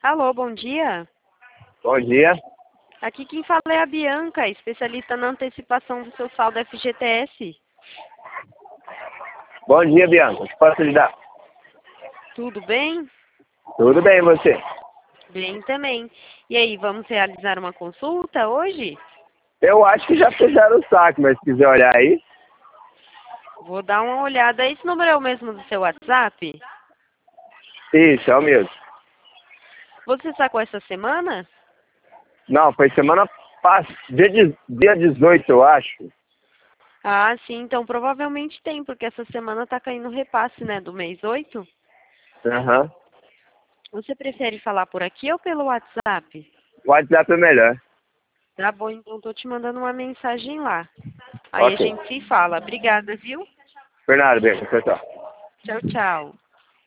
Alô, bom dia. Bom dia. Aqui quem fala é a Bianca, especialista na antecipação do seu saldo FGTS. Bom dia, Bianca. O que posso ajudar? Tudo bem? Tudo bem, e você? Bem também. E aí, vamos realizar uma consulta hoje? Eu acho que já fecharam o saco, mas se quiser olhar aí. Vou dar uma olhada. Esse número é o mesmo do seu WhatsApp? Isso, é o mesmo. Você sacou essa semana? Não, foi semana passada, dia 18, eu acho. Ah, sim, então provavelmente tem, porque essa semana tá caindo o repasse, né, do mês 8. Aham. Você prefere falar por aqui ou pelo WhatsApp? O WhatsApp é melhor. Tá bom, então tô te mandando uma mensagem lá. Aí a Ok. gente se fala. Obrigada, viu? Por nada, Bianca. Tchau, tchau. Tchau, tchau.